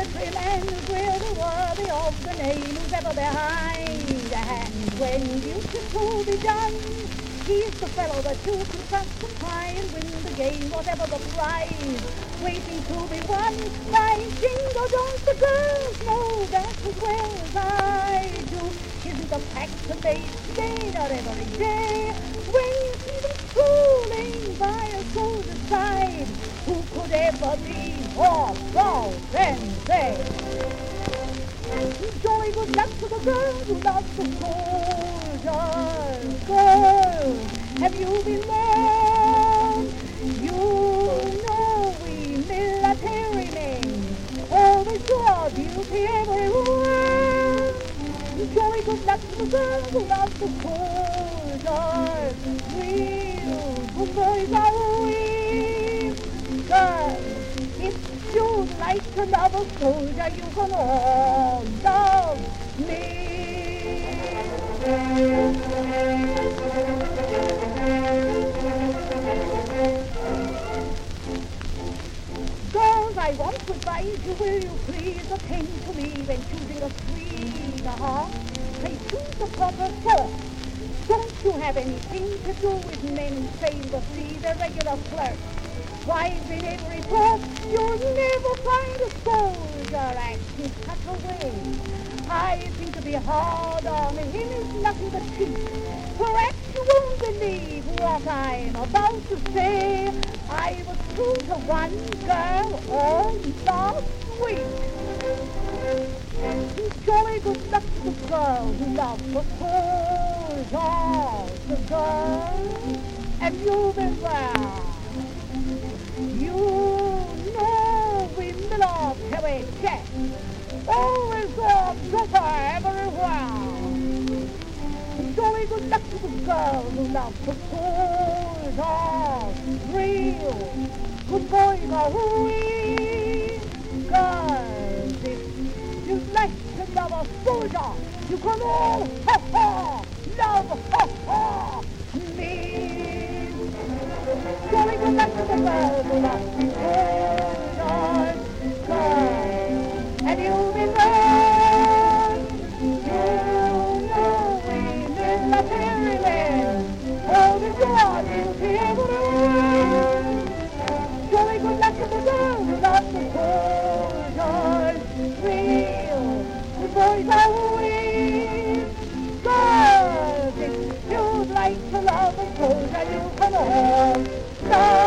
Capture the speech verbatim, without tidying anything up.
militaryman who's really worthy of the name, who's ever behind a hand when duty to be done. He's the fellow that you confront to try and win the game, whatever the prize, waiting to be won by Jingo Jones. The girls know that as well as I do. Isn't the fact that they stay out every day when you see them strolling by a soldier's side? Who could ever be more false than they? Jolly good luck to the girls who love the soldiers. Girls, have you been there? You know we military men always do our duty everywhere. Jolly good luck to the girls who love the soldiers. Real good boys are we. Girls, if you'd like to love a soldier, you can all love me. Girls, I want to advise you, will you please attend to me when choosing a sweetheart? Say, choose the proper sort. Don't you have anything to do with men who sail the sea, they're regular flirts. Wives in every port, you'll never find a soldier acting such a way. I think to be hard on him is nothing but cheap. Perhaps you won't believe what I'm about to say. I was true to one girl all last week. Jolly good luck to the girl who loves the soldiers. The girl, have you been there? You know we military chaps always go proper everywhere. Jolly good luck to the girl who loves the soldiers. Real good boys are we. Girls, if you'd like to love a soldier, you can all ha ha love ha ha me. Jolly good luck to the girl who loves the soldiers. Girls, have you been there? You know we military men always do our duty everywhere. Jolly good luck to the girl who loves the soldiers. Real good boys are we. Girls, if you'd like to love a soldier, you can all love